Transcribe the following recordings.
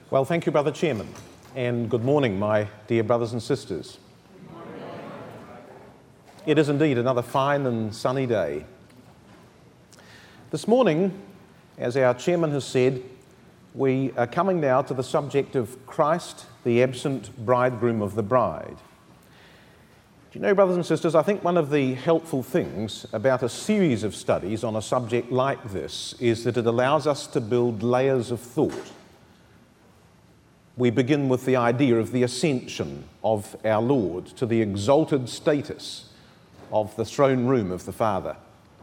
Well, thank you, Brother Chairman, and good morning, my dear brothers and sisters. It is indeed another fine and sunny day. This morning, as our Chairman has said, we are coming now to the subject of Christ, the absent bridegroom of the bride. Do you know, brothers and sisters, I think one of the helpful things about a series of studies on a subject like this is that it allows us to build layers of thought. We begin with the idea of the ascension of our Lord to the exalted status of the throne room of the Father.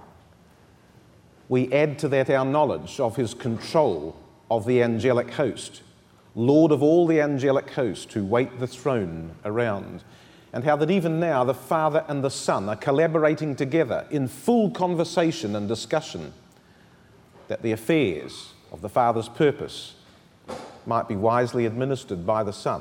We add to that our knowledge of his control of the angelic host, Lord of all the angelic host who wait the throne around, and how that even now the Father and the Son are collaborating together in full conversation and discussion, that the affairs of the Father's purpose might be wisely administered by the Son.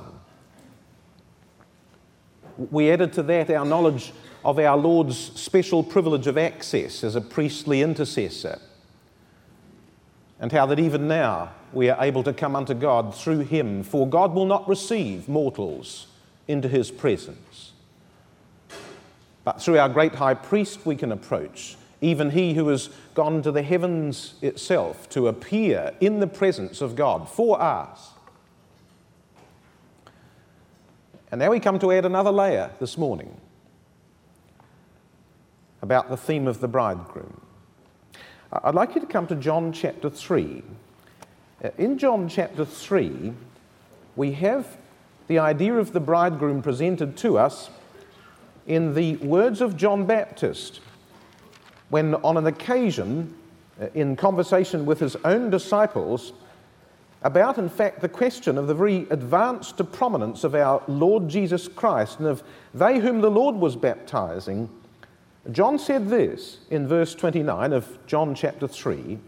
We added to that our knowledge of our Lord's special privilege of access as a priestly intercessor, and how that even now we are able to come unto God through him, for God will not receive mortals into his presence. But through our great high priest we can approach, even he who has gone to the heavens itself to appear in the presence of God for us. And now we come to add another layer this morning about the theme of the bridegroom. I'd like you to come to John chapter 3. In John chapter 3, we have the idea of the bridegroom presented to us in the words of John Baptist, when on an occasion, in conversation with his own disciples, about, in fact, the question of the very advanced prominence of our Lord Jesus Christ and of they whom the Lord was baptizing, John said this in verse 29 of John chapter 3,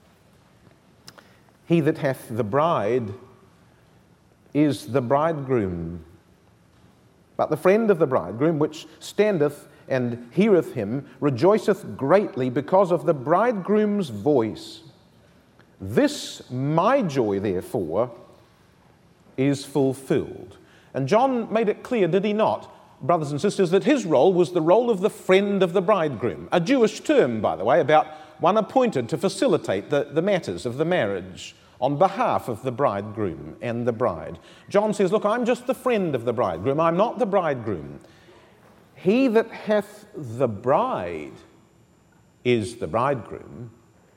"He that hath the bride is the bridegroom. But the friend of the bridegroom, which standeth and heareth him, rejoiceth greatly because of the bridegroom's voice. This my joy, therefore, is fulfilled." And John made it clear, did he not, brothers and sisters, that his role was the role of the friend of the bridegroom, a Jewish term, by the way, about one appointed to facilitate the matters of the marriage on behalf of the bridegroom and the bride. John says, look, I'm just the friend of the bridegroom, I'm not the bridegroom. He that hath the bride is the bridegroom.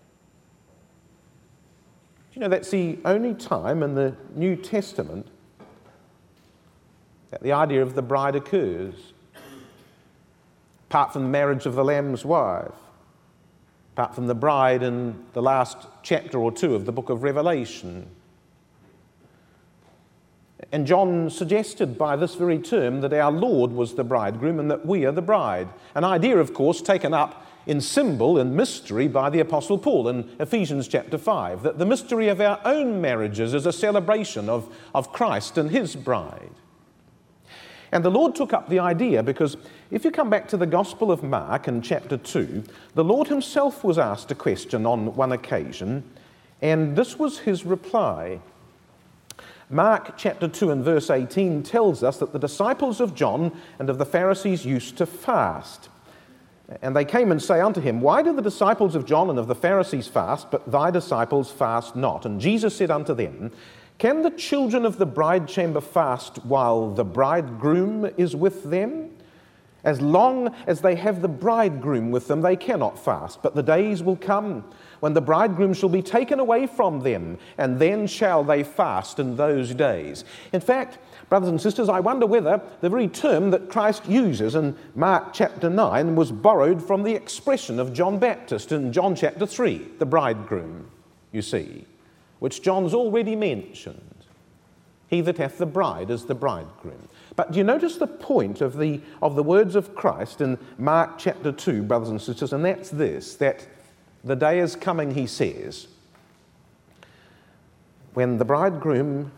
Do you know that's the only time in the New Testament that the idea of the bride occurs, apart from the marriage of the Lamb's wife, apart from the bride in the last chapter or two of the book of Revelation. And John suggested by this very term that our Lord was the bridegroom and that we are the bride. An idea, of course, taken up in symbol and mystery by the Apostle Paul in Ephesians chapter 5, that the mystery of our own marriages is a celebration of Christ and his bride. And the Lord took up the idea because if you come back to the Gospel of Mark in chapter 2, the Lord himself was asked a question on one occasion, and this was his reply. Mark chapter 2 and verse 18 tells us that the disciples of John and of the Pharisees used to fast. And they came and say unto him, Why do the disciples of John and of the Pharisees fast, but thy disciples fast not? And Jesus said unto them, Can the children of the bride chamber fast while the bridegroom is with them? As long as they have the bridegroom with them, they cannot fast. But the days will come when the bridegroom shall be taken away from them, and then shall they fast in those days. In fact, brothers and sisters, I wonder whether the very term that Christ uses in Mark chapter 9 was borrowed from the expression of John Baptist in John chapter 3, the bridegroom, you see, which John's already mentioned. He that hath the bride is the bridegroom. But do you notice the point of the words of Christ in Mark chapter 2, brothers and sisters, and that's this, that the day is coming, he says, when the bridegroom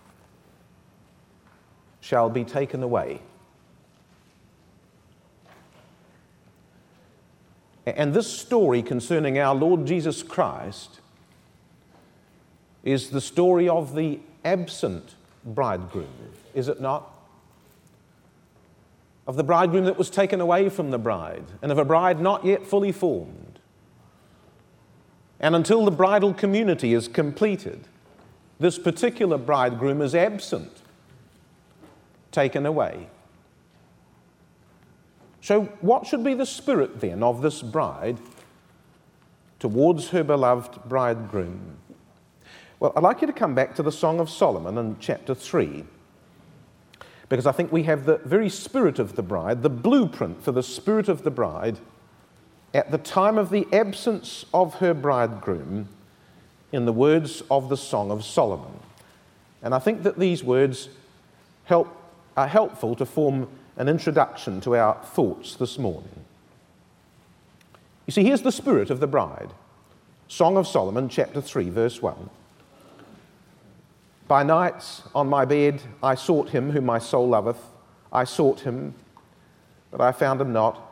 shall be taken away. And this story concerning our Lord Jesus Christ is the story of the absent bridegroom, is it not? Of the bridegroom that was taken away from the bride, and of a bride not yet fully formed. And until the bridal community is completed, this particular bridegroom is absent, taken away. So what should be the spirit then of this bride towards her beloved bridegroom? Well, I'd like you to come back to the Song of Solomon in chapter 3, because I think we have the very spirit of the bride, the blueprint for the spirit of the bride at the time of the absence of her bridegroom in the words of the Song of Solomon. And I think that these words are helpful to form an introduction to our thoughts this morning. You see, here's the spirit of the bride. Song of Solomon, chapter 3, verse 1. By night on my bed I sought him whom my soul loveth. I sought him, but I found him not.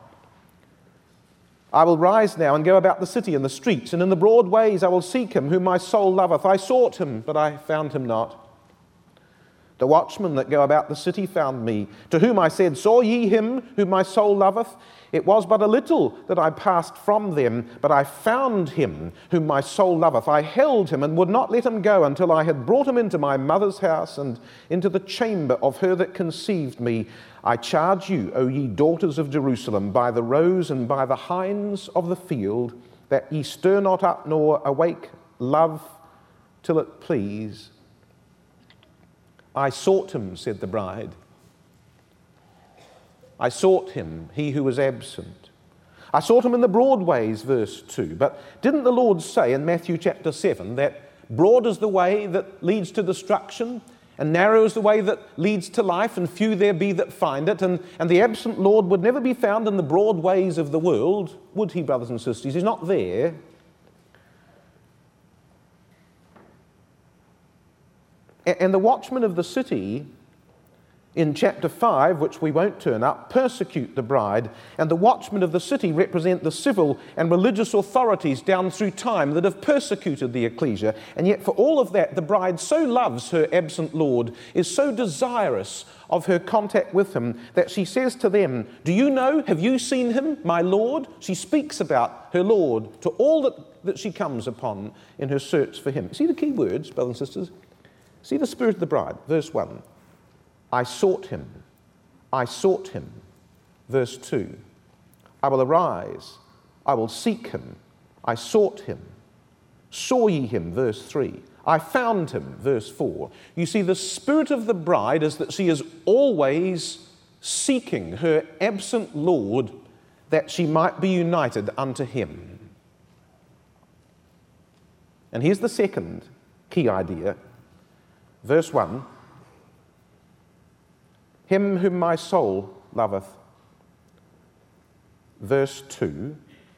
I will rise now and go about the city and the streets, and in the broad ways I will seek him whom my soul loveth. I sought him, but I found him not. The watchmen that go about the city found me, to whom I said, Saw ye him whom my soul loveth? It was but a little that I passed from them, but I found him whom my soul loveth. I held him and would not let him go until I had brought him into my mother's house and into the chamber of her that conceived me. I charge you, O ye daughters of Jerusalem, by the roes and by the hinds of the field, that ye stir not up nor awake love till it please. I sought him, said the bride. I sought him, he who was absent. I sought him in the broad ways, verse 2. But didn't the Lord say in Matthew chapter 7 that broad is the way that leads to destruction, and narrow is the way that leads to life, and few there be that find it, and the absent Lord would never be found in the broad ways of the world, would he, brothers and sisters? He's not there. And the watchmen of the city in chapter 5, which we won't turn up, persecute the bride, and the watchmen of the city represent the civil and religious authorities down through time that have persecuted the ecclesia. And yet for all of that, the bride so loves her absent Lord, is so desirous of her contact with him, that she says to them, do you know, have you seen him, my Lord? She speaks about her Lord to all that she comes upon in her search for him. See the key words, brothers and sisters? See the spirit of the bride, verse 1. I sought him. I sought him. Verse 2. I will arise. I will seek him. I sought him. Saw ye him? Verse 3. I found him. Verse 4. You see, the spirit of the bride is that she is always seeking her absent Lord, that she might be united unto him. And here's the second key idea. Verse 1. Him whom my soul loveth. Verse 2.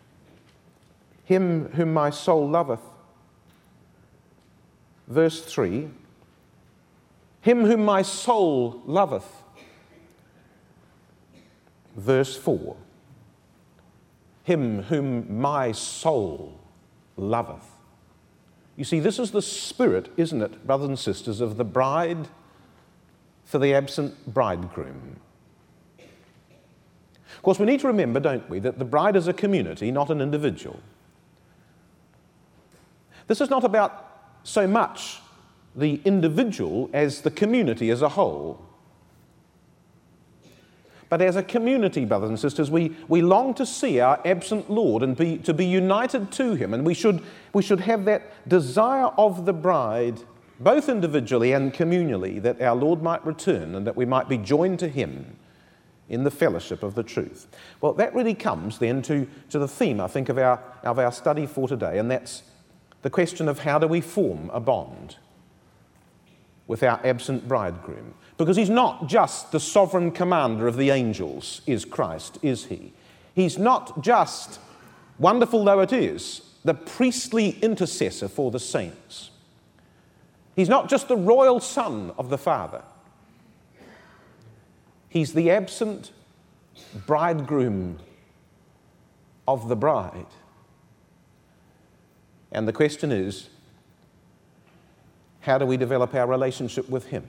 Him whom my soul loveth. Verse 3. Him whom my soul loveth. Verse 4. Him whom my soul loveth. You see, this is the spirit, isn't it, brothers and sisters, of the bride for the absent bridegroom. Of course, we need to remember, don't we, that the bride is a community, not an individual. This is not about so much the individual as the community as a whole. But as a community, brothers and sisters, we long to see our absent Lord and to be united to him. And we should have that desire of the bride, both individually and communally, that our Lord might return and that we might be joined to him in the fellowship of the truth. Well, that really comes then to the theme, I think, of our study for today, and that's the question of how do we form a bond with our absent bridegroom? Because he's not just the sovereign commander of the angels, is Christ, is he? He's not just, wonderful though it is, the priestly intercessor for the saints. He's not just the royal son of the Father. He's the absent bridegroom of the bride. And the question is, How do we develop our relationship with him?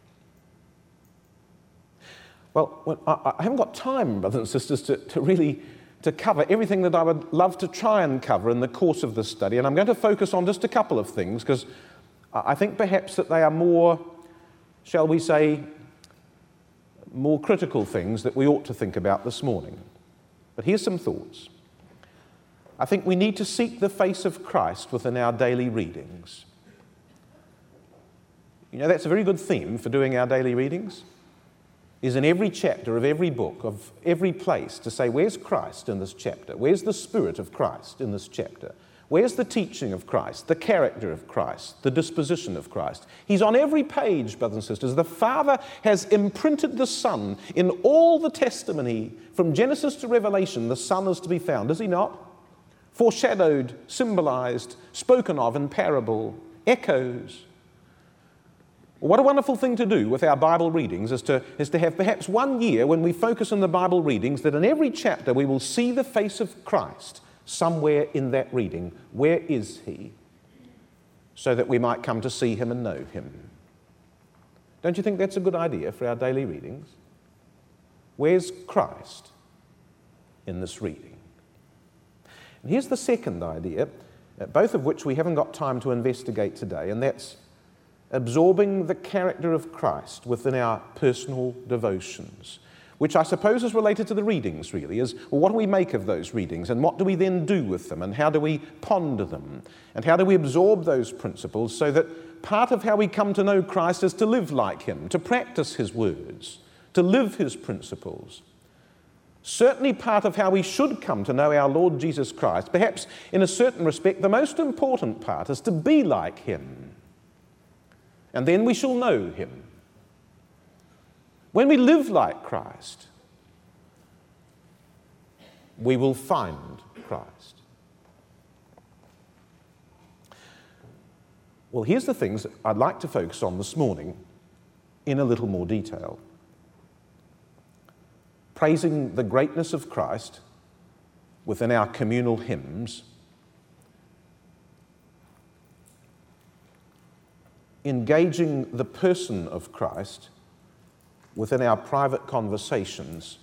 Well, I haven't got time, brothers and sisters, to really cover everything that I would love to try and cover in the course of this study, and I'm going to focus on just a couple of things, because I think perhaps that they are more, shall we say, more critical things that we ought to think about this morning. But here's some thoughts. I think we need to seek the face of Christ within our daily readings. You know, that's a very good theme for doing our daily readings, is in every chapter of every book, of every place, to say, where's Christ in this chapter? Where's the Spirit of Christ in this chapter? Where's the teaching of Christ, the character of Christ, the disposition of Christ? He's on every page, brothers and sisters. The Father has imprinted the Son in all the testimony from Genesis to Revelation. The Son is to be found, is he not? Foreshadowed, symbolized, spoken of in parable, echoes. What a wonderful thing to do with our Bible readings is to have perhaps one year when we focus on the Bible readings that in every chapter we will see the face of Christ somewhere in that reading. Where is he? So that we might come to see him and know him. Don't you think that's a good idea for our daily readings? Where's Christ in this reading? And here's the second idea, both of which we haven't got time to investigate today, and that's absorbing the character of Christ within our personal devotions, which I suppose is related to the readings, really, is, well, what do we make of those readings, and what do we then do with them, and how do we ponder them, and how do we absorb those principles so that part of how we come to know Christ is to live like him, to practice his words, to live his principles. Certainly part of how we should come to know our Lord Jesus Christ, perhaps in a certain respect, the most important part is to be like him. And then we shall know him. When we live like Christ, we will find Christ. Well, here's the things I'd like to focus on this morning in a little more detail. Praising the greatness of Christ within our communal hymns, engaging the person of Christ within our private conversations,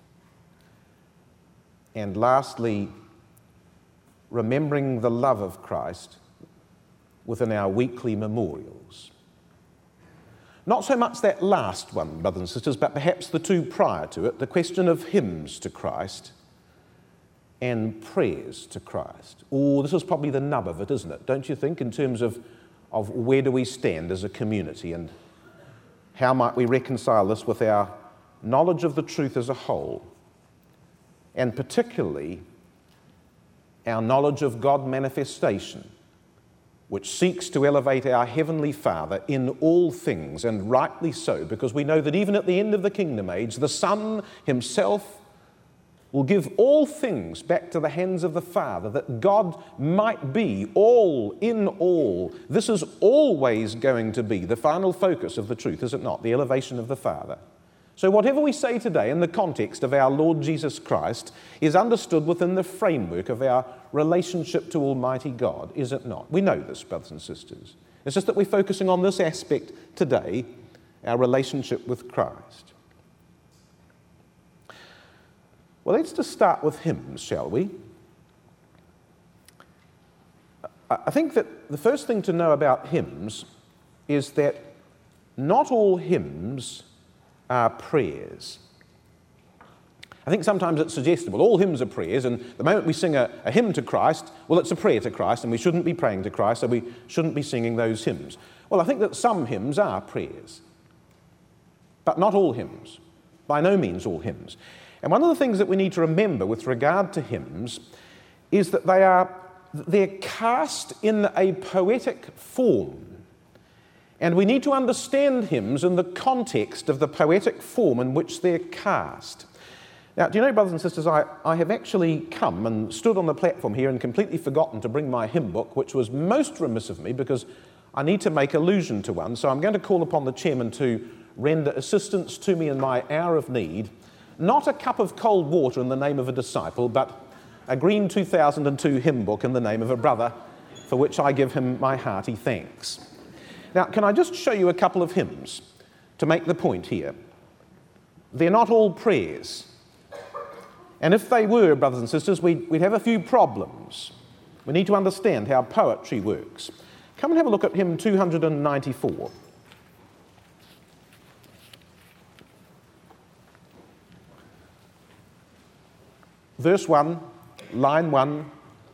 and lastly, remembering the love of Christ within our weekly memorials. Not so much that last one, brothers and sisters, but perhaps the two prior to it, the question of hymns to Christ and prayers to Christ. Oh, this is probably the nub of it, isn't it? Don't you think, in terms of where do we stand as a community, and how might we reconcile this with our knowledge of the truth as a whole, and particularly our knowledge of God manifestation, which seeks to elevate our Heavenly Father in all things, and rightly so, because we know that even at the end of the kingdom age, the Son himself will give all things back to the hands of the Father, that God might be all in all. This is always going to be the final focus of the truth, is it not? The elevation of the Father. So whatever we say today in the context of our Lord Jesus Christ is understood within the framework of our relationship to Almighty God, is it not? We know this, brothers and sisters. It's just that we're focusing on this aspect today, our relationship with Christ. Well, let's just start with hymns, shall we? I think that the first thing to know about hymns is that not all hymns are prayers. I think sometimes it's suggested, well, all hymns are prayers, and the moment we sing a hymn to Christ, well, it's a prayer to Christ, and we shouldn't be praying to Christ, so we shouldn't be singing those hymns. Well, I think that some hymns are prayers, but not all hymns. By no means all hymns. And one of the things that we need to remember with regard to hymns is that they're cast in a poetic form. And we need to understand hymns in the context of the poetic form in which they're cast. Now, do you know, brothers and sisters, I have actually come and stood on the platform here and completely forgotten to bring my hymn book, which was most remiss of me because I need to make allusion to one. So I'm going to call upon the chairman to render assistance to me in my hour of need. Not a cup of cold water in the name of a disciple, but a green 2002 hymn book in the name of a brother, for which I give him my hearty thanks. Now, can I just show you a couple of hymns to make the point here? They're not all prayers. And if they were, brothers and sisters, we'd have a few problems. We need to understand how poetry works. Come and have a look at hymn 294. Verse 1, line 1.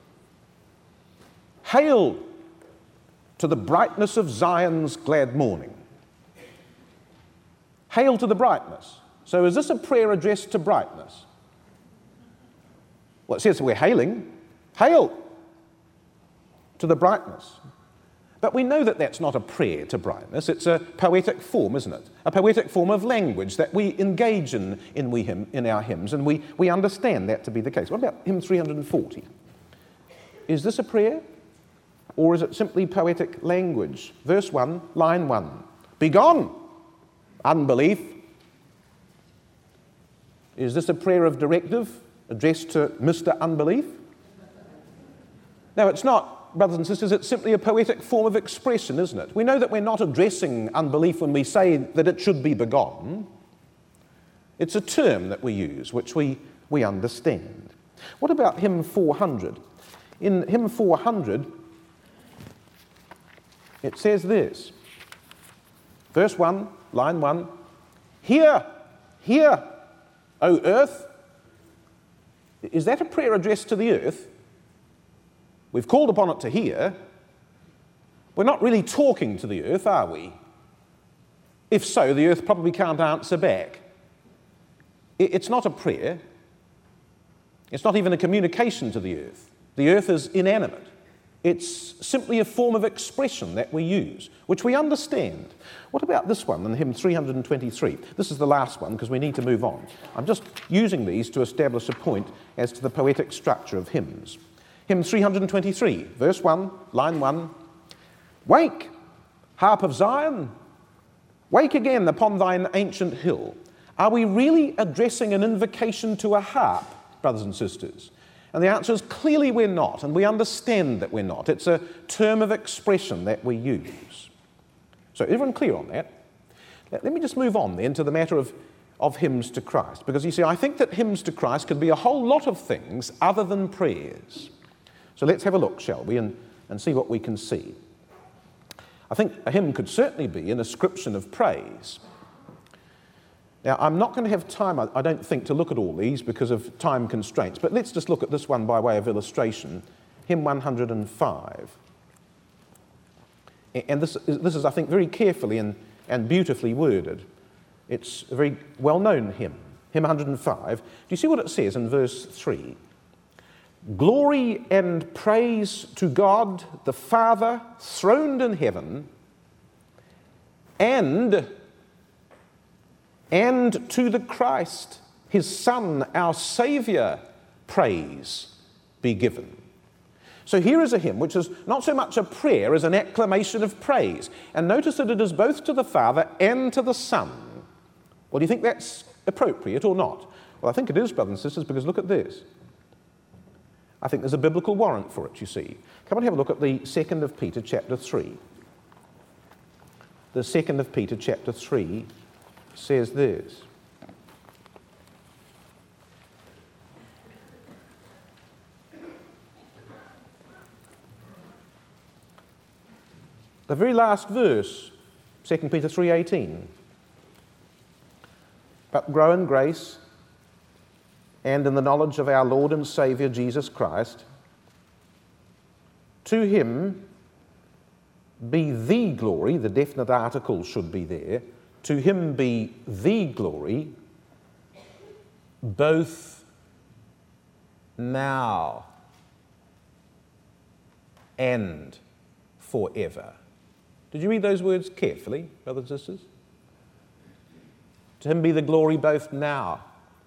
Hail to the brightness of Zion's glad morning. Hail to the brightness. So is this a prayer addressed to brightness? Well, it says we're hailing. Hail to the brightness. But we know that that's not a prayer to brightness. It's a poetic form, isn't it? A poetic form of language that we engage in our hymns, and we understand that to be the case. What about hymn 340? Is this a prayer, or is it simply poetic language? Verse 1, line 1. Begone, unbelief. Is this a prayer of directive addressed to Mr. Unbelief? No, it's not. Brothers and sisters, it's simply a poetic form of expression, isn't it? We know that we're not addressing unbelief when we say that it should be begone. It's a term that we use, which we understand. What about hymn 400? In hymn 400, it says this. Verse 1, line 1. Hear, hear, O earth. Is that a prayer addressed to the earth? We've called upon it to hear. We're not really talking to the earth, are we? If so, the earth probably can't answer back. It's not a prayer. It's not even a communication to the earth. The earth is inanimate. It's simply a form of expression that we use, which we understand. What about this one in hymn 323? This is the last one because we need to move on. I'm just using these to establish a point as to the poetic structure of hymns. Hymn 323, verse 1, line 1. Wake, harp of Zion, wake again upon thine ancient hill. Are we really addressing an invocation to a harp, brothers and sisters? And the answer is clearly we're not, and we understand that we're not. It's a term of expression that we use. So everyone clear on that? Let me just move on then to the matter of hymns to Christ, because you see, I think that hymns to Christ could be a whole lot of things other than prayers. So let's have a look, shall we, and see what we can see. I think a hymn could certainly be an ascription of praise. Now, I'm not going to have time, I don't think, to look at all these because of time constraints, but let's just look at this one by way of illustration, hymn 105. And this is, I think, very carefully and beautifully worded. It's a very well-known hymn, hymn 105. Do you see what it says in verse 3? Glory and praise to God the Father, throned in heaven, and to the Christ, his Son, our Saviour, praise be given. So here is a hymn which is not so much a prayer as an acclamation of praise. And notice that it is both to the Father and to the Son. Well, do you think that's appropriate or not? Well, I think it is, brothers and sisters, because look at this. I think there's a biblical warrant for it, you see. Come and have a look at the 2nd of Peter chapter 3. The 2nd of Peter chapter 3 says this. The very last verse, 2 Peter 3:18. But grow in grace and in the knowledge of our Lord and Saviour Jesus Christ. To him be the glory, the definite article should be there, to him be the glory, both now and forever. Did you read those words carefully, brothers and sisters? To him be the glory both now.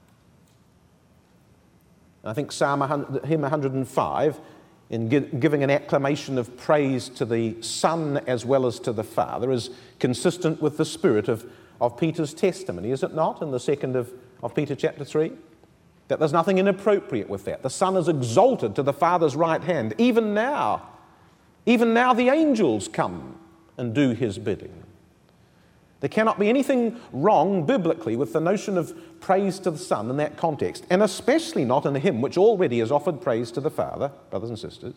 I think hymn 105, in giving an acclamation of praise to the Son as well as to the Father, is consistent with the spirit of Peter's testimony, is it not, in the 2nd of Peter chapter 3? That there's nothing inappropriate with that. The Son is exalted to the Father's right hand. Even now the angels come and do his bidding. There cannot be anything wrong biblically with the notion of praise to the Son in that context, and especially not in a hymn which already has offered praise to the Father, brothers and sisters.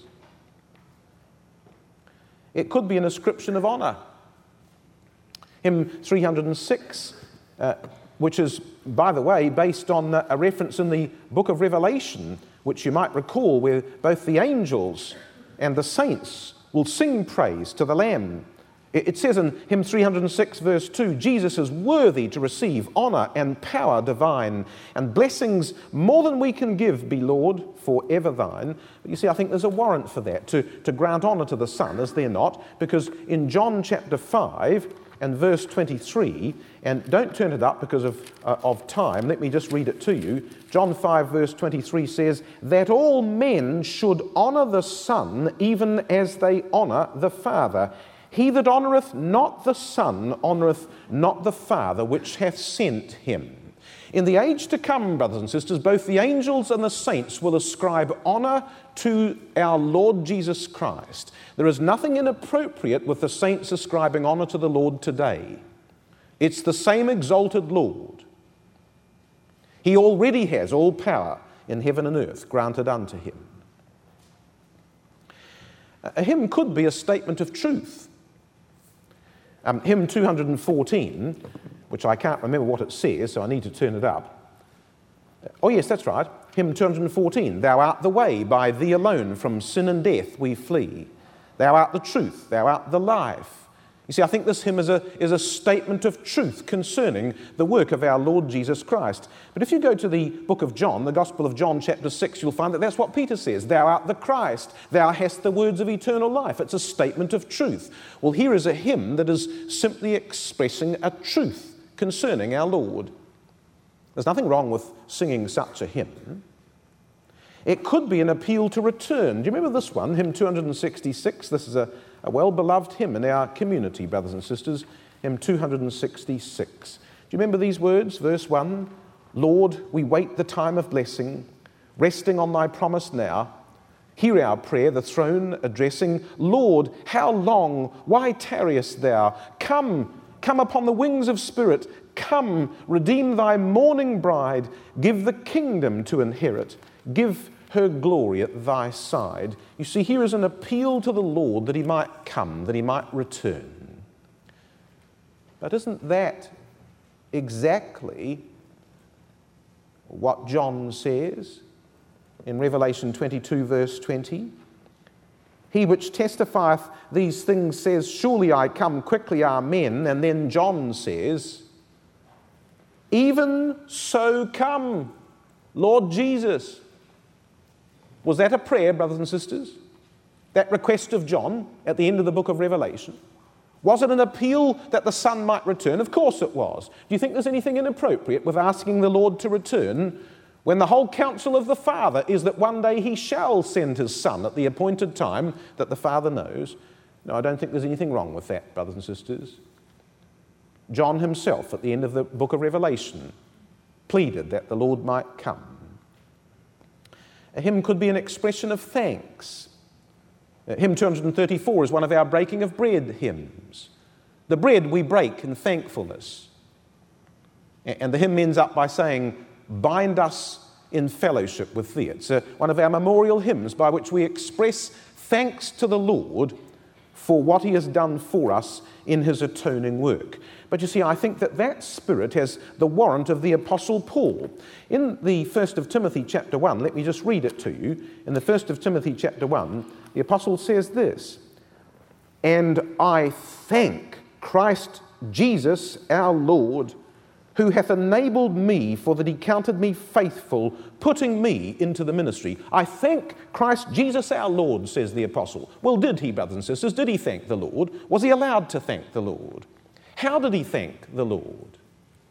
It could be an ascription of honour. Hymn 306, which is, by the way, based on a reference in the book of Revelation, which you might recall, where both the angels and the saints will sing praise to the Lamb. It says in hymn 306 verse 2, Jesus is worthy to receive honour and power divine, and blessings more than we can give be, Lord, forever thine. But you see, I think there's a warrant for that, to grant honour to the Son, is there not? Because in John chapter 5 and verse 23, and don't turn it up because of time, let me just read it to you. John 5 verse 23 says, that all men should honour the Son even as they honour the Father. He that honoureth not the Son honoureth not the Father which hath sent him. In the age to come, brothers and sisters, both the angels and the saints will ascribe honour to our Lord Jesus Christ. There is nothing inappropriate with the saints ascribing honour to the Lord today. It's the same exalted Lord. He already has all power in heaven and earth granted unto him. A hymn could be a statement of truth. Hymn 214, which I can't remember what it says, so I need to turn it up. Oh yes, that's right. Hymn 214, Thou art the way, by Thee alone from sin and death we flee. Thou art the truth, Thou art the life. You see, I think this hymn is a statement of truth concerning the work of our Lord Jesus Christ. But if you go to the book of John, the Gospel of John chapter 6, you'll find that that's what Peter says. Thou art the Christ. Thou hast the words of eternal life. It's a statement of truth. Well, here is a hymn that is simply expressing a truth concerning our Lord. There's nothing wrong with singing such a hymn. It could be an appeal to return. Do you remember this one, hymn 266? This is a well-beloved hymn in our community, brothers and sisters, hymn 266. Do you remember these words? Verse 1, Lord, we wait the time of blessing, resting on Thy promise now. Hear our prayer, the throne addressing. Lord, how long? Why tarriest Thou? Come upon the wings of spirit. Come, redeem Thy mourning bride. Give the kingdom to inherit. Give her glory at Thy side. You see, here is an appeal to the Lord that He might come, that He might return. But isn't that exactly what John says in Revelation 22 verse 20? He which testifieth these things says, surely I come quickly, amen. And then John says, even so come, Lord Jesus. Was that a prayer, brothers and sisters? That request of John at the end of the book of Revelation? Was it an appeal that the Son might return? Of course it was. Do you think there's anything inappropriate with asking the Lord to return when the whole counsel of the Father is that one day He shall send His Son at the appointed time that the Father knows? No, I don't think there's anything wrong with that, brothers and sisters. John himself, at the end of the book of Revelation, pleaded that the Lord might come. A hymn could be an expression of thanks. Hymn 234 is one of our breaking of bread hymns. The bread we break in thankfulness. And the hymn ends up by saying, bind us in fellowship with Thee. It's one of our memorial hymns by which we express thanks to the Lord for what He has done for us in His atoning work. But you see, I think that spirit has the warrant of the Apostle Paul. In the 1st of Timothy chapter 1, let me just read it to you. In the 1st of Timothy chapter 1, the Apostle says this, and I thank Christ Jesus our Lord, who hath enabled me, for that He counted me faithful, putting me into the ministry. I thank Christ Jesus our Lord, says the Apostle. Well, did he, brothers and sisters? Did he thank the Lord? Was he allowed to thank the Lord? How did he thank the Lord?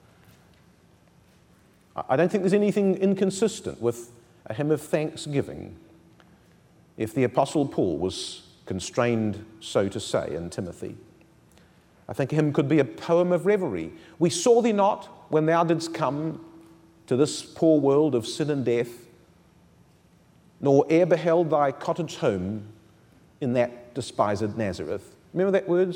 I don't think there's anything inconsistent with a hymn of thanksgiving if the Apostle Paul was constrained so to say in Timothy. I think a hymn could be a poem of reverie. We saw Thee not when Thou didst come to this poor world of sin and death, nor e'er beheld Thy cottage home in that despised Nazareth. Remember that words?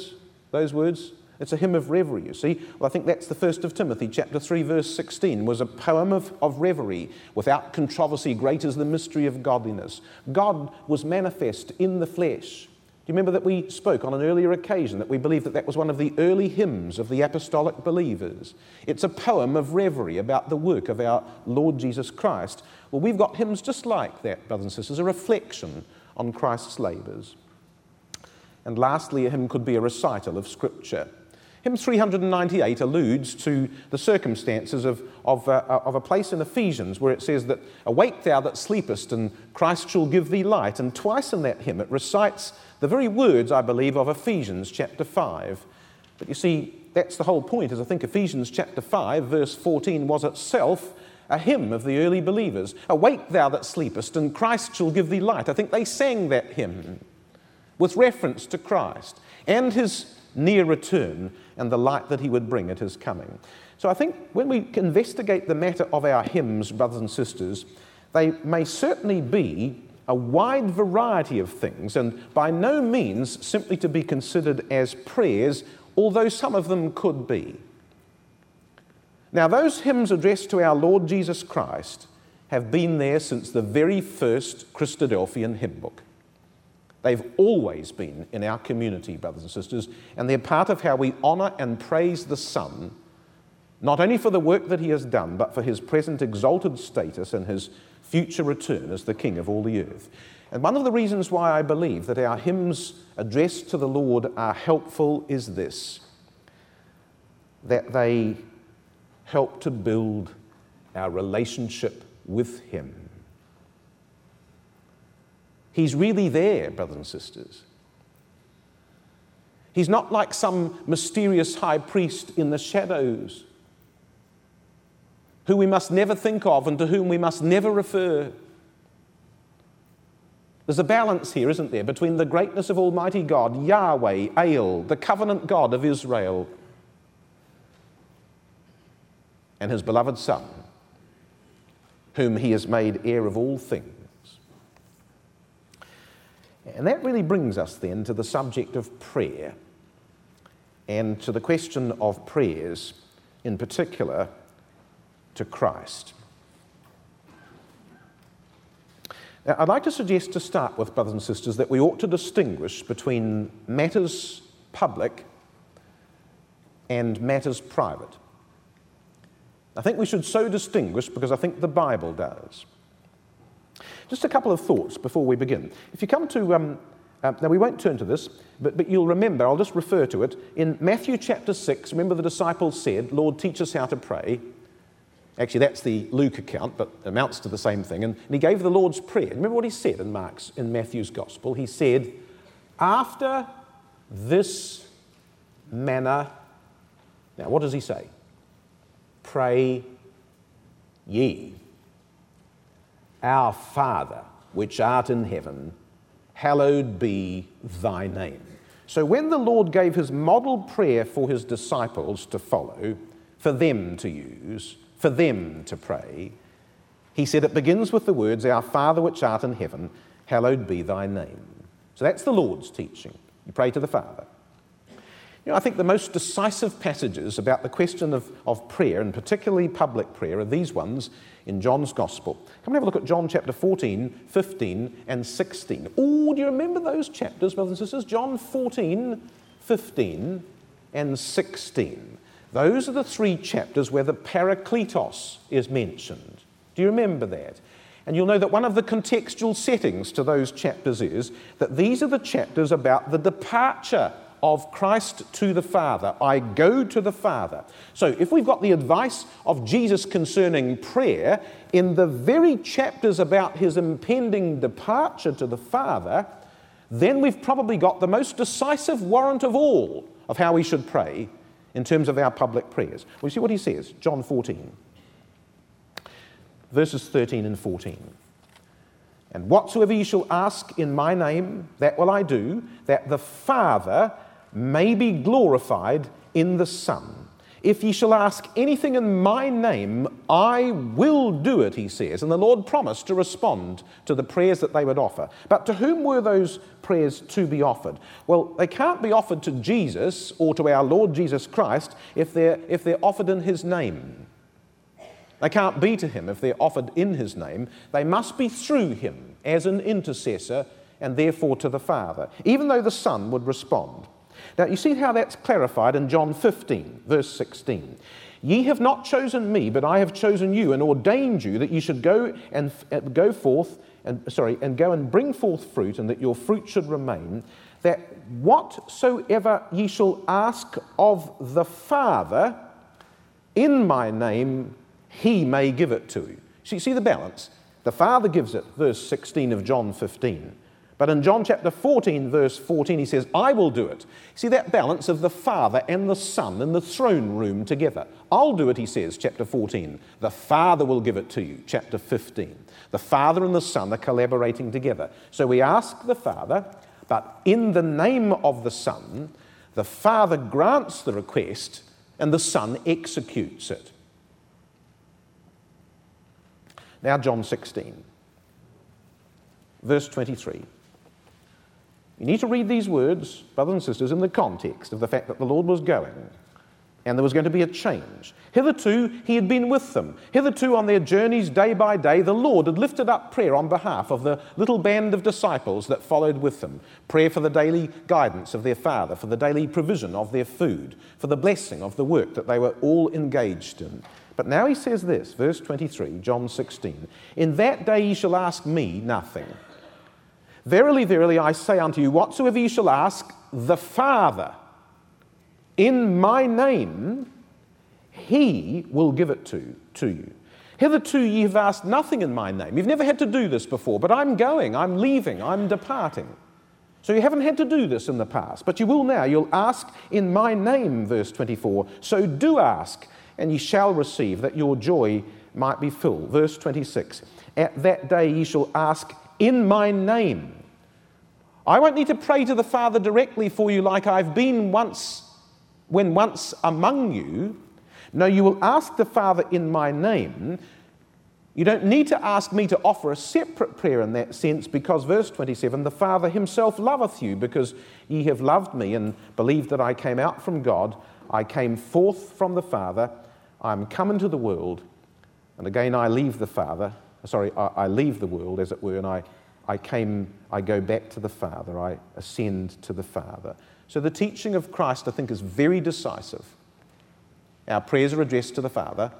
those words? It's a hymn of reverie, you see. Well, I think that's the 1 of Timothy, chapter 3, verse 16, was a poem of reverie. Without controversy, great is the mystery of godliness. God was manifest in the flesh. Do you remember that we spoke on an earlier occasion that we believe that was one of the early hymns of the apostolic believers? It's a poem of reverie about the work of our Lord Jesus Christ. Well, we've got hymns just like that, brothers and sisters, a reflection on Christ's labours. And lastly, a hymn could be a recital of Scripture. Hymn 398 alludes to the circumstances of a place in Ephesians where it says that, "Awake thou that sleepest, and Christ shall give thee light." And twice in that hymn it recites the very words, I believe, of Ephesians chapter 5. But you see, that's the whole point, is I think Ephesians chapter 5, verse 14, was itself a hymn of the early believers. "Awake thou that sleepest, and Christ shall give thee light." I think they sang that hymn with reference to Christ and his near return and the light that he would bring at his coming. So I think when we investigate the matter of our hymns, brothers and sisters, they may certainly be a wide variety of things, and by no means simply to be considered as prayers, although some of them could be. Now, those hymns addressed to our Lord Jesus Christ have been there since the very first Christadelphian hymn book. They've always been in our community, brothers and sisters, and they're part of how we honour and praise the Son, not only for the work that he has done, but for his present exalted status and his future return as the King of all the earth. And one of the reasons why I believe that our hymns addressed to the Lord are helpful is this, that they help to build our relationship with him. He's really there, brothers and sisters. He's not like some mysterious high priest in the shadows who we must never think of and to whom we must never refer. There's a balance here, isn't there, between the greatness of Almighty God, Yahweh, El, the covenant God of Israel, and his beloved Son, whom he has made heir of all things. And that really brings us then to the subject of prayer and to the question of prayers, in particular to Christ. Now, I'd like to suggest to start with, brothers and sisters, that we ought to distinguish between matters public and matters private. I think we should so distinguish because I think the Bible does. Just a couple of thoughts before we begin. If you come to, now we won't turn to this, but you'll remember, I'll just refer to it. In Matthew chapter 6, remember the disciples said, "Lord, teach us how to pray." Actually, that's the Luke account, but amounts to the same thing. And he gave the Lord's Prayer. Remember what he said in Matthew's Gospel? He said, "After this manner," now what does he say? "Pray ye. Our Father, which art in heaven, hallowed be thy name." So when the Lord gave his model prayer for his disciples to follow, for them to use, for them to pray, he said it begins with the words, "Our Father, which art in heaven, hallowed be thy name." So that's the Lord's teaching. You pray to the Father. You know, I think the most decisive passages about the question of prayer, and particularly public prayer, are these ones in John's Gospel. Come and have a look at John chapter 14, 15, and 16. Oh, do you remember those chapters, brothers and sisters? John 14, 15, and 16. Those are the three chapters where the Parakletos is mentioned. Do you remember that? And you'll know that one of the contextual settings to those chapters is that these are the chapters about the departure of Christ to the Father. I go to the Father. So if we've got the advice of Jesus concerning prayer in the very chapters about his impending departure to the Father, then we've probably got the most decisive warrant of all of how we should pray in terms of our public prayers. We see what he says, John 14, verses 13 and 14. "And whatsoever ye shall ask in my name, that will I do, that the Father may be glorified in the Son. If ye shall ask anything in my name, I will do it, he says. And the Lord promised to respond to the prayers that they would offer. But to whom were those prayers to be offered? Well, they can't be offered to Jesus or to our Lord Jesus Christ if they're offered in his name. They can't be to him if they're offered in his name. They must be through him as an intercessor and therefore to the Father, even though the Son would respond. Now, you see how that's clarified in John 15, verse 16. Ye have not chosen me, but I have chosen you and ordained you that you should go and bring forth fruit, and that your fruit should remain, that whatsoever ye shall ask of the Father in my name, he may give it to you. So you see the balance? The Father gives it, verse 16 of John 15. But in John chapter 14, verse 14, he says, I will do it. See that balance of the Father and the Son in the throne room together. I'll do it, he says, chapter 14. The Father will give it to you, chapter 15. The Father and the Son are collaborating together. So we ask the Father, but in the name of the Son, the Father grants the request and the Son executes it. Now John 16, verse 23. You need to read these words, brothers and sisters, in the context of the fact that the Lord was going and there was going to be a change. Hitherto, he had been with them. Hitherto, on their journeys day by day, the Lord had lifted up prayer on behalf of the little band of disciples that followed with them. Prayer for the daily guidance of their Father, for the daily provision of their food, for the blessing of the work that they were all engaged in. But now he says this, verse 23, John 16, in that day ye shall ask me nothing. Verily, verily, I say unto you, whatsoever ye shall ask the Father in my name, he will give it to you. Hitherto ye have asked nothing in my name. You've never had to do this before, but I'm going, I'm leaving, I'm departing. So you haven't had to do this in the past, but you will now. You'll ask in my name, verse 24. So do ask, and ye shall receive, that your joy might be full. Verse 26. At that day ye shall ask in my name. I won't need to pray to the Father directly for you like I've been once among you. No, you will ask the Father in my name. You don't need to ask me to offer a separate prayer in that sense, because verse 27, the Father himself loveth you, because ye have loved me and believed that I came out from God. I came forth from the Father. I am come into the world. And again I leave the Father. I leave the world, as it were, and I go back to the Father. I ascend to the Father. So the teaching of Christ, I think, is very decisive. Our prayers are addressed to the Father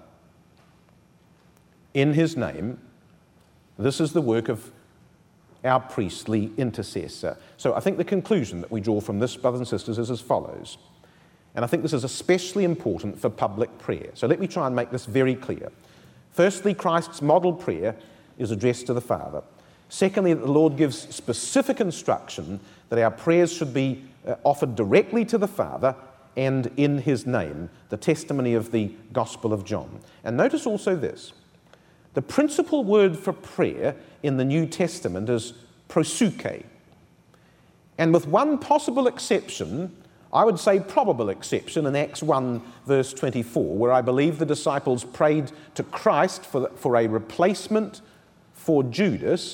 in his name. This is the work of our priestly intercessor. So I think the conclusion that we draw from this, brothers and sisters, is as follows. And I think this is especially important for public prayer. So let me try and make this very clear. Firstly, Christ's model prayer is addressed to the Father. Secondly, that the Lord gives specific instruction that our prayers should be offered directly to the Father and in his name, the testimony of the Gospel of John. And notice also this. The principal word for prayer in the New Testament is proseuche. And with one possible exception, I would say probable exception, in Acts 1, verse 24, where I believe the disciples prayed to Christ for a replacement for Judas.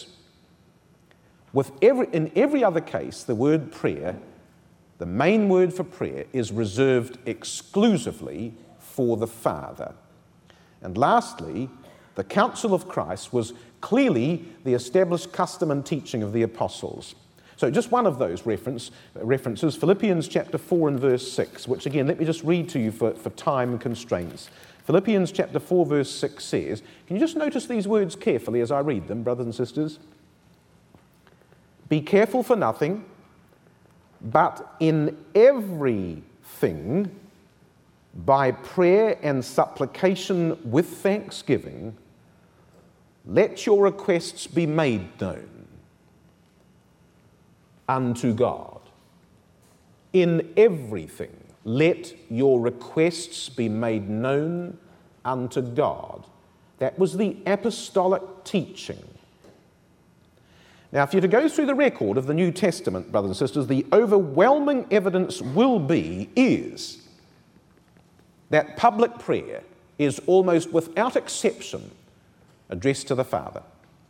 In every other case, the word prayer, the main word for prayer, is reserved exclusively for the Father. And lastly, the counsel of Christ was clearly the established custom and teaching of the apostles. So just one of those references, Philippians chapter 4 and verse 6, which again, let me just read to you for time constraints. Philippians chapter 4 verse 6 says, can you just notice these words carefully as I read them, brothers and sisters? Be careful for nothing, but in everything, by prayer and supplication with thanksgiving, let your requests be made known unto God. In everything, let your requests be made known unto God. That was the apostolic teaching. Now, if you're to go through the record of the New Testament, brothers and sisters, the overwhelming evidence is that public prayer is almost without exception addressed to the Father.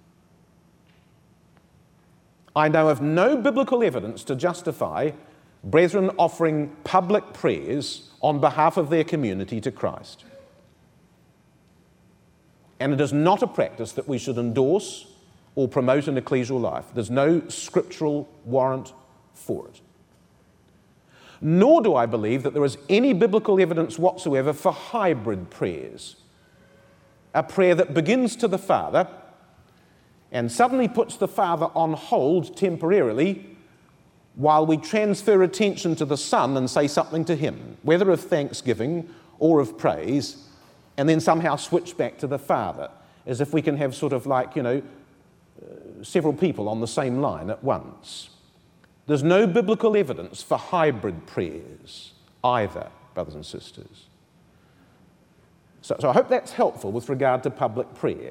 I know of no biblical evidence to justify brethren offering public prayers on behalf of their community to Christ. And it is not a practice that we should endorse or promote in ecclesial life. There's no scriptural warrant for it. Nor do I believe that there is any biblical evidence whatsoever for hybrid prayers. A prayer that begins to the Father and suddenly puts the Father on hold temporarily while we transfer attention to the Son and say something to Him, whether of thanksgiving or of praise, and then somehow switch back to the Father, as if we can have sort of like, several people on the same line at once. There's no biblical evidence for hybrid prayers either, brothers and sisters. So I hope that's helpful with regard to public prayer.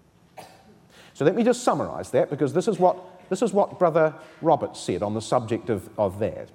So let me just summarize that, because this is what Brother Roberts said on the subject of that.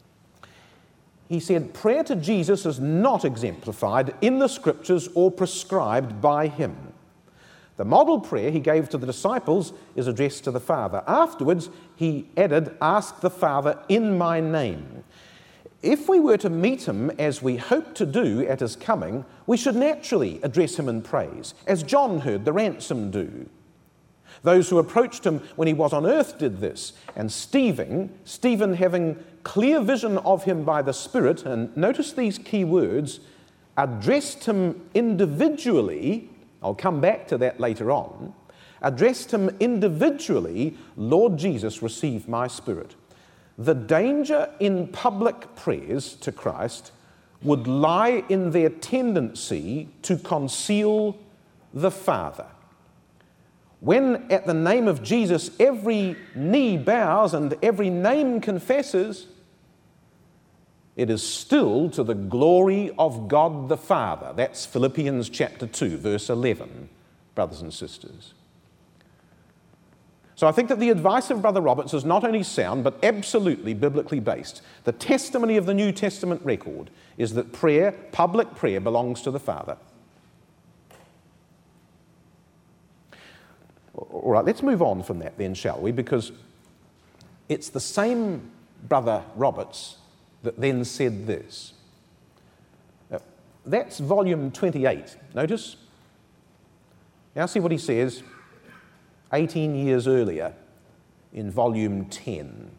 He said, prayer to Jesus is not exemplified in the Scriptures or prescribed by Him. The model prayer He gave to the disciples is addressed to the Father. Afterwards, He added, ask the Father in my name. If we were to meet Him as we hope to do at His coming, we should naturally address Him in praise, as John heard the ransomed do. Those who approached Him when He was on earth did this, and Stephen, having clear vision of Him by the Spirit, and notice these key words, addressed Him individually. I'll come back to that later on. Addressed Him individually, Lord Jesus, receive my spirit. The danger in public prayers to Christ would lie in their tendency to conceal the Father. When at the name of Jesus every knee bows and every name confesses, it is still to the glory of God the Father. That's Philippians chapter 2, verse 11, brothers and sisters. So I think that the advice of Brother Roberts is not only sound, but absolutely biblically based. The testimony of the New Testament record is that prayer, public prayer, belongs to the Father. All right, let's move on from that then, shall we? Because it's the same Brother Roberts that then said this. That's volume 28, notice? Now see what he says 18 years earlier in volume 10.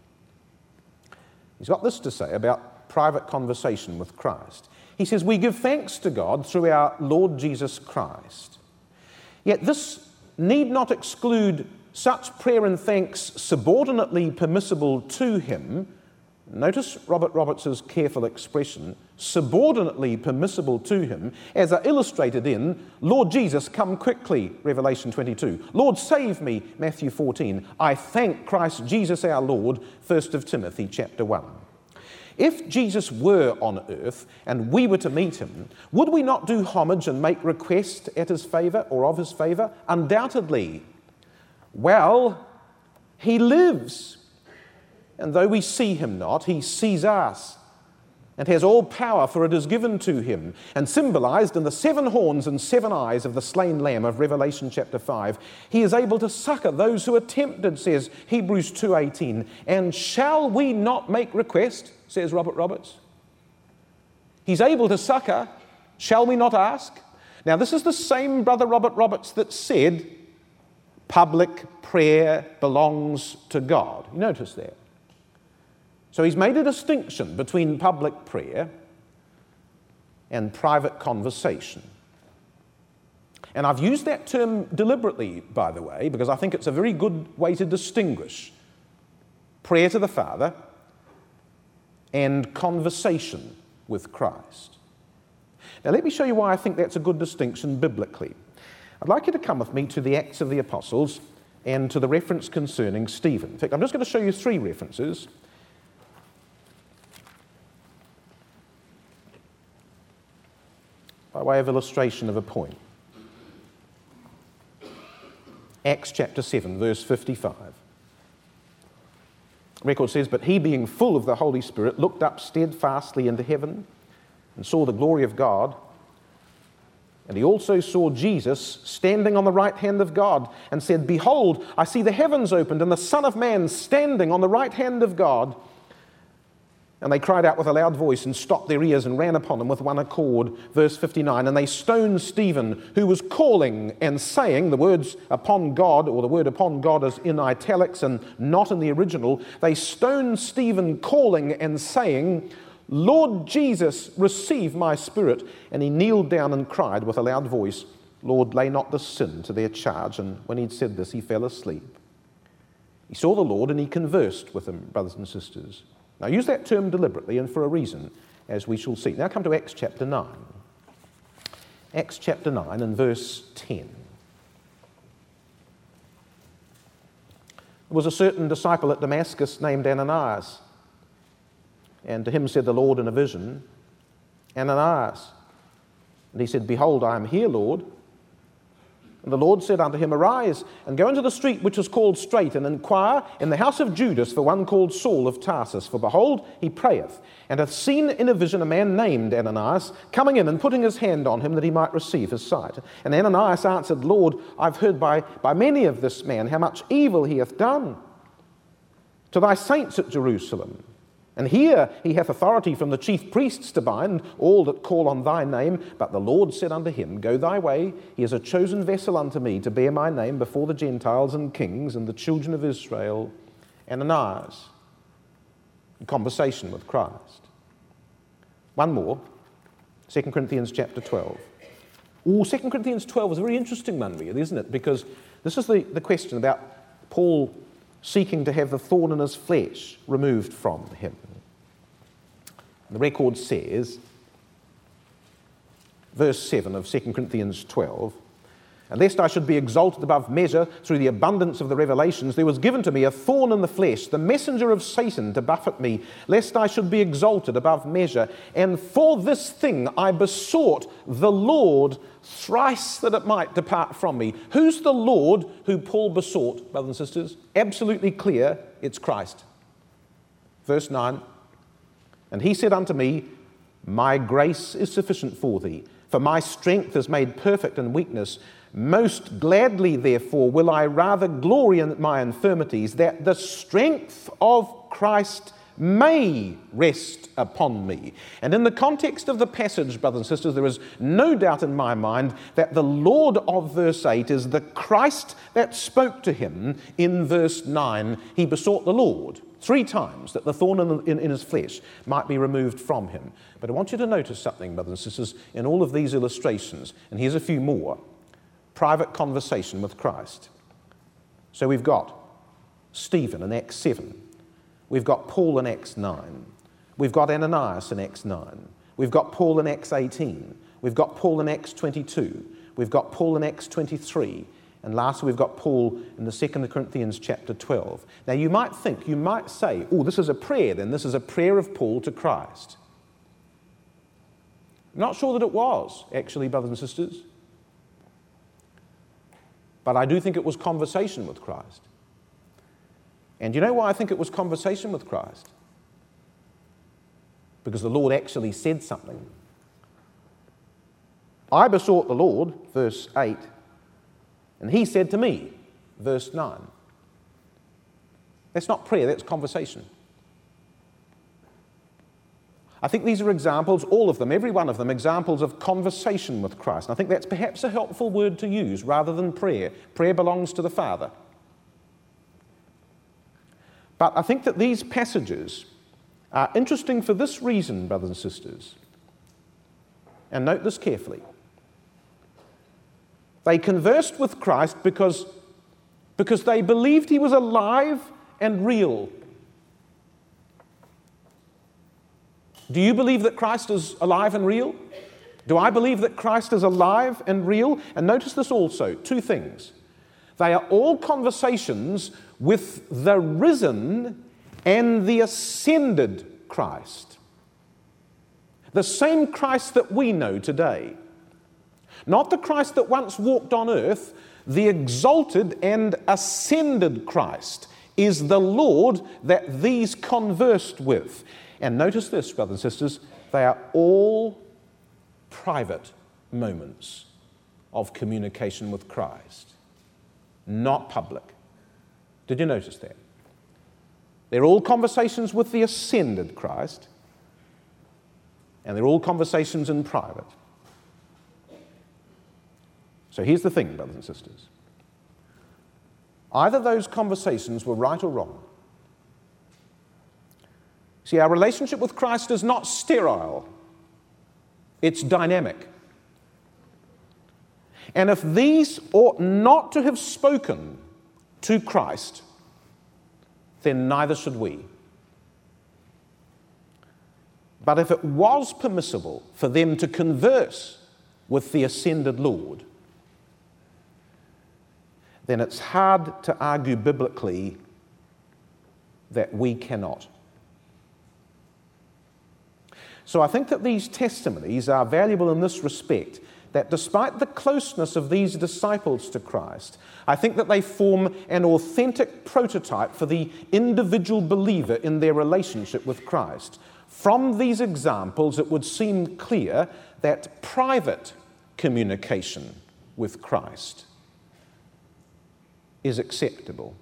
He's got this to say about private conversation with Christ. He says, we give thanks to God through our Lord Jesus Christ. Yet this need not exclude such prayer and thanks subordinately permissible to Him. Notice Robert Roberts' careful expression, subordinately permissible to Him, as are illustrated in Lord Jesus, come quickly, Revelation 22. Lord, save me, Matthew 14. I thank Christ Jesus our Lord, 1 Timothy chapter 1. If Jesus were on earth and we were to meet Him, would we not do homage and make request at His favour or of His favour? Undoubtedly. Well, He lives. And though we see Him not, He sees us and has all power, for it is given to Him, and symbolized in the 7 horns and 7 eyes of the slain Lamb of Revelation chapter 5. He is able to succor those who are tempted, says Hebrews 2:18. And shall we not make request, says Robert Roberts? He's able to succor. Shall we not ask? Now, this is the same Brother Robert Roberts that said public prayer belongs to God. You notice that? So he's made a distinction between public prayer and private conversation. And I've used that term deliberately, by the way, because I think it's a very good way to distinguish prayer to the Father and conversation with Christ. Now let me show you why I think that's a good distinction biblically. I'd like you to come with me to the Acts of the Apostles and to the reference concerning Stephen. In fact, I'm just going to show you 3 references. By way of illustration of a point. Acts chapter 7, verse 55. The record says, but he being full of the Holy Spirit looked up steadfastly into heaven and saw the glory of God. And he also saw Jesus standing on the right hand of God, and said, Behold, I see the heavens opened, and the Son of Man standing on the right hand of God. And they cried out with a loud voice and stopped their ears and ran upon him with one accord. Verse 59, and they stoned Stephen, who was calling and saying, the words upon God, or the word upon God is in italics and not in the original. They stoned Stephen, calling and saying, Lord Jesus, receive my spirit. And he kneeled down and cried with a loud voice, Lord, lay not this sin to their charge. And when he'd said this, he fell asleep. He saw the Lord and he conversed with him, brothers and sisters. Now, I use that term deliberately and for a reason, as we shall see. Now come to Acts chapter 9. Acts chapter 9 and verse 10. There was a certain disciple at Damascus named Ananias, and to him said the Lord in a vision, Ananias. And he said, Behold, I am here, Lord. And the Lord said unto him, Arise, and go into the street which is called Straight, and inquire in the house of Judas for one called Saul of Tarsus. For behold, he prayeth, and hath seen in a vision a man named Ananias coming in and putting his hand on him that he might receive his sight. And Ananias answered, Lord, I've heard by many of this man how much evil he hath done to thy saints at Jerusalem. And here he hath authority from the chief priests to bind all that call on thy name. But the Lord said unto him, Go thy way, he is a chosen vessel unto me to bear my name before the Gentiles and kings and the children of Israel. Ananias, in conversation with Christ. One more, 2 Corinthians chapter 12. 2 Corinthians 12 is a very interesting one, really, isn't it? Because this is the question about Paul seeking to have the thorn in his flesh removed from him. The record says, verse 7 of 2 Corinthians 12, And lest I should be exalted above measure through the abundance of the revelations, there was given to me a thorn in the flesh, the messenger of Satan to buffet me, lest I should be exalted above measure. And for this thing I besought the Lord thrice that it might depart from me. Who's the Lord who Paul besought, brothers and sisters? Absolutely clear, it's Christ. Verse 9, And he said unto me, My grace is sufficient for thee, for my strength is made perfect in weakness. Most gladly, therefore, will I rather glory in my infirmities, that the strength of Christ may rest upon me. And in the context of the passage, brothers and sisters, there is no doubt in my mind that the Lord of verse 8 is the Christ that spoke to him in verse 9. He besought the Lord 3 times that the thorn in his flesh might be removed from him. But I want you to notice something, brothers and sisters, in all of these illustrations, and here's a few more. Private conversation with Christ. So we've got Stephen in Acts 7. We've got Paul in Acts 9. We've got Ananias in Acts 9. We've got Paul in Acts 18. We've got Paul in Acts 22. We've got Paul in Acts 23. And lastly, we've got Paul in the 2 Corinthians chapter 12. Now you might say, oh, this is a prayer then. This is a prayer of Paul to Christ. I'm not sure that it was, actually, brothers and sisters. But I do think it was conversation with Christ. And you know why I think it was conversation with Christ? Because the Lord actually said something. I besought the Lord, verse 8, and he said to me, verse 9. That's not prayer, that's conversation. I think these are examples, all of them, every one of them, examples of conversation with Christ. And I think that's perhaps a helpful word to use rather than prayer. Prayer belongs to the Father. But I think that these passages are interesting for this reason, brothers and sisters. And note this carefully. They conversed with Christ because they believed he was alive and real. Do you believe that Christ is alive and real? Do I believe that Christ is alive and real? And notice this also, 2 things. They are all conversations with the risen and the ascended Christ. The same Christ that we know today. Not the Christ that once walked on earth, the exalted and ascended Christ is the Lord that these conversed with. And notice this, brothers and sisters, they are all private moments of communication with Christ, not public. Did you notice that? They're all conversations with the ascended Christ, and they're all conversations in private. So here's the thing, brothers and sisters. Either those conversations were right or wrong. See, our relationship with Christ is not sterile. It's dynamic. And if these ought not to have spoken to Christ, then neither should we. But if it was permissible for them to converse with the ascended Lord, then it's hard to argue biblically that we cannot. So I think that these testimonies are valuable in this respect, that despite the closeness of these disciples to Christ, I think that they form an authentic prototype for the individual believer in their relationship with Christ. From these examples, it would seem clear that private communication with Christ is acceptable.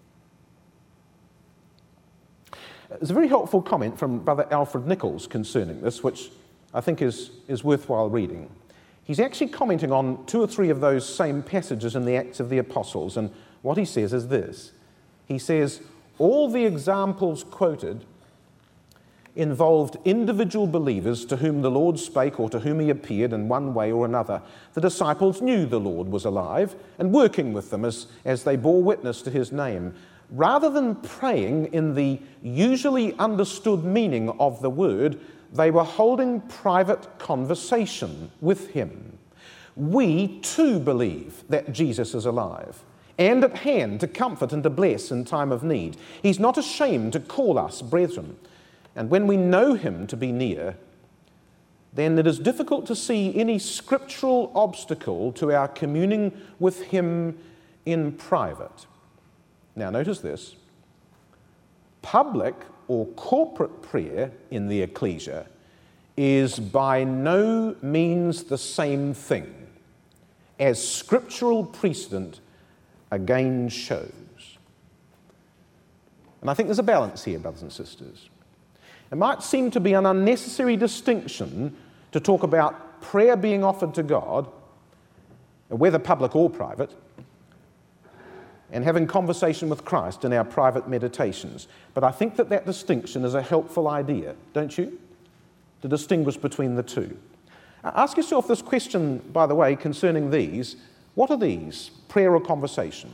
There's a very helpful comment from Brother Alfred Nichols concerning this, which I think is worthwhile reading. He's actually commenting on 2 or 3 of those same passages in the Acts of the Apostles, and what he says is this. He says, all the examples quoted involved individual believers to whom the Lord spake or to whom he appeared in one way or another. The disciples knew the Lord was alive and working with them as they bore witness to his name. Rather than praying in the usually understood meaning of the word, they were holding private conversation with him. We too believe that Jesus is alive and at hand to comfort and to bless in time of need. He's not ashamed to call us brethren. And when we know him to be near, then it is difficult to see any scriptural obstacle to our communing with him in private. Now, notice this. Public or corporate prayer in the ecclesia is by no means the same thing, as scriptural precedent again shows. And I think there's a balance here, brothers and sisters. It might seem to be an unnecessary distinction to talk about prayer being offered to God, whether public or private, and having conversation with Christ in our private meditations. But I think that distinction is a helpful idea, don't you? To distinguish between the two. Ask yourself this question, by the way, concerning these. What are these? Prayer or conversation?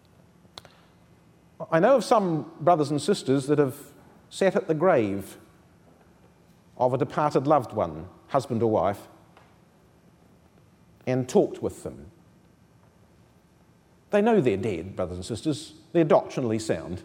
I know of some brothers and sisters that have sat at the grave of a departed loved one, husband or wife, and talked with them. They know they're dead, brothers and sisters. They're doctrinally sound.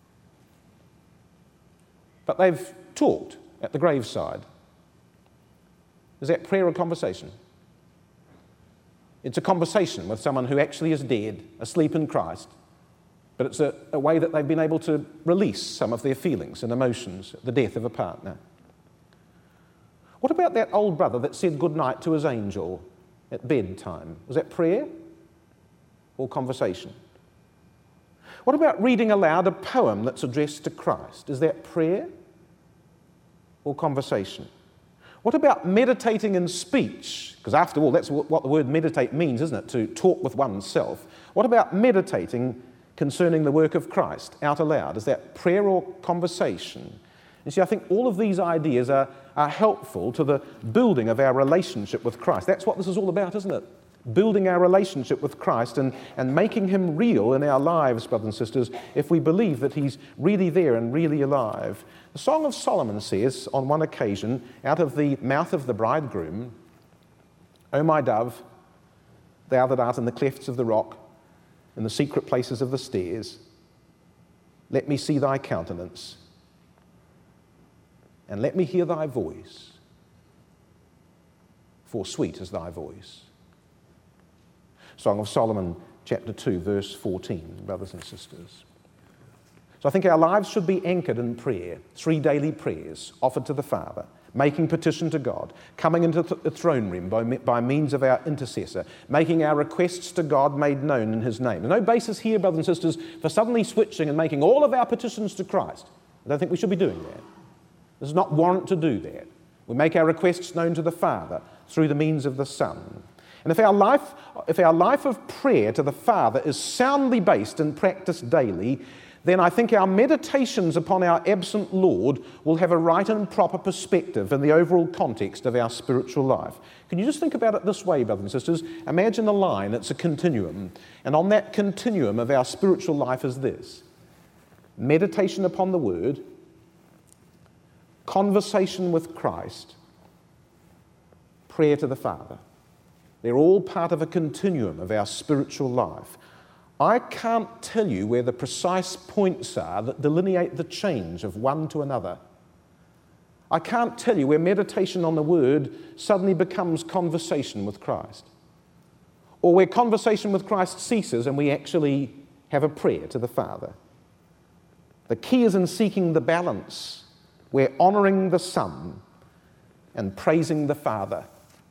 But they've talked at the graveside. Is that prayer or conversation? It's a conversation with someone who actually is dead, asleep in Christ. But it's a way that they've been able to release some of their feelings and emotions at the death of a partner. What about that old brother that said goodnight to his angel at bedtime? Was that prayer or conversation? What about reading aloud a poem that's addressed to Christ? Is that prayer or conversation? What about meditating in speech? Because after all, that's what the word meditate means, isn't it? To talk with oneself. What about meditating concerning the work of Christ out aloud? Is that prayer or conversation? You see, I think all of these ideas are helpful to the building of our relationship with Christ. That's what this is all about, isn't it? Building our relationship with Christ and making him real in our lives, brothers and sisters, if we believe that he's really there and really alive. The Song of Solomon says on one occasion, out of the mouth of the bridegroom, O my dove, thou that art in the clefts of the rock, in the secret places of the stairs, let me see thy countenance, and let me hear thy voice, for sweet is thy voice. Song of Solomon, chapter 2, verse 14, brothers and sisters. So I think our lives should be anchored in prayer, 3 daily prayers offered to the Father, making petition to God, coming into the throne room by means of our intercessor, making our requests to God made known in his name. There's no basis here, brothers and sisters, for suddenly switching and making all of our petitions to Christ. I don't think we should be doing that. There's not warrant to do that. We make our requests known to the Father through the means of the Son. And if our life of prayer to the Father is soundly based and practiced daily, then I think our meditations upon our absent Lord will have a right and proper perspective in the overall context of our spiritual life. Can you just think about it this way, brothers and sisters? Imagine a line, it's a continuum, and on that continuum of our spiritual life is this: meditation upon the Word, conversation with Christ, prayer to the Father. They're all part of a continuum of our spiritual life. I can't tell you where the precise points are that delineate the change of one to another. I can't tell you where meditation on the Word suddenly becomes conversation with Christ, or where conversation with Christ ceases and we actually have a prayer to the Father. The key is in seeking the balance where honouring the Son and praising the Father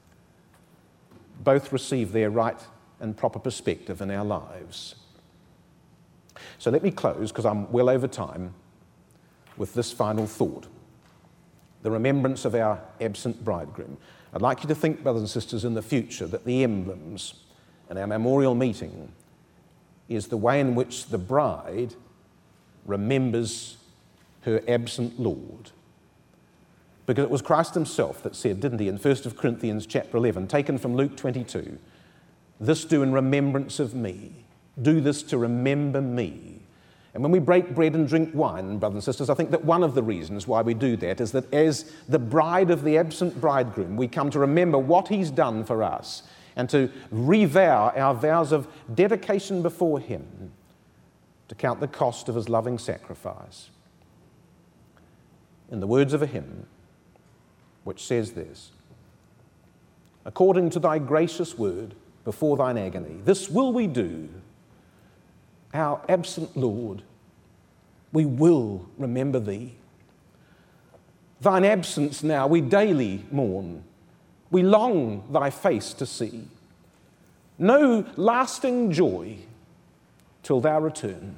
both receive their right and proper perspective in our lives. So let me close, because I'm well over time, with this final thought: the remembrance of our absent bridegroom. I'd like you to think, brothers and sisters, in the future that the emblems in our memorial meeting is the way in which the bride remembers her absent Lord. Because it was Christ himself that said, didn't he, in 1 Corinthians chapter 11, taken from Luke 22, "This do in remembrance of me. Do this to remember me." And when we break bread and drink wine, brothers and sisters, I think that one of the reasons why we do that is that as the bride of the absent bridegroom, we come to remember what he's done for us and to revow our vows of dedication before him, to count the cost of his loving sacrifice. In the words of a hymn, which says this: "According to thy gracious word, before thine agony, this will we do. Our absent Lord, we will remember thee. Thine absence now we daily mourn. We long thy face to see. No lasting joy till thou return.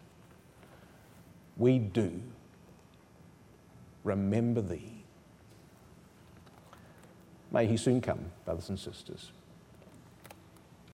We do remember thee." May he soon come, brothers and sisters.